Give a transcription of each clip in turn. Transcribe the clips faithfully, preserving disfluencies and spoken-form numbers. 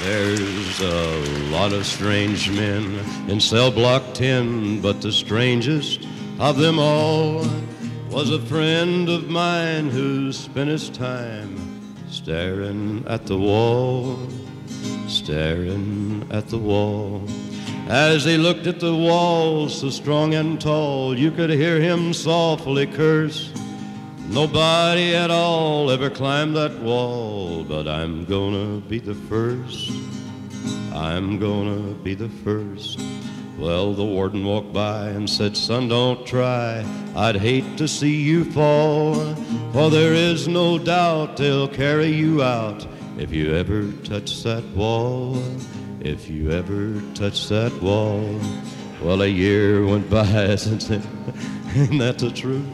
There's a lot of strange men in cell block ten, but the strangest of them all was a friend of mine who spent his time staring at the wall, staring at the wall. As he looked at the wall, so strong and tall, you could hear him softly curse. Nobody at all ever climbed that wall, but I'm gonna be the first. I'm gonna be the first. Well, the warden walked by and said, son, don't try. I'd hate to see you fall, for there is no doubt they'll carry you out if you ever touch that wall, if you ever touch that wall. Well, a year went by since then. Ain't that the truth?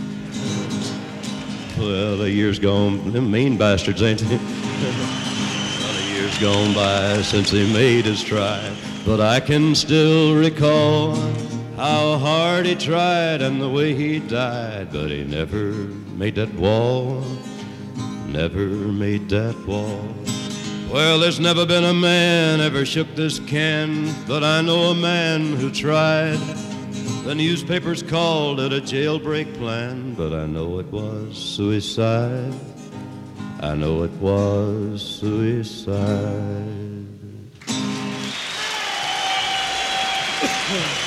Well, a year's gone, them mean bastards, ain't they? Well, a year's gone by since he made his try, but I can still recall how hard he tried and the way he died, but he never made that wall, never made that wall. Well, there's never been a man ever shook this can, but I know a man who tried. The newspapers called it a jailbreak plan, but I know it was suicide. I know it was suicide.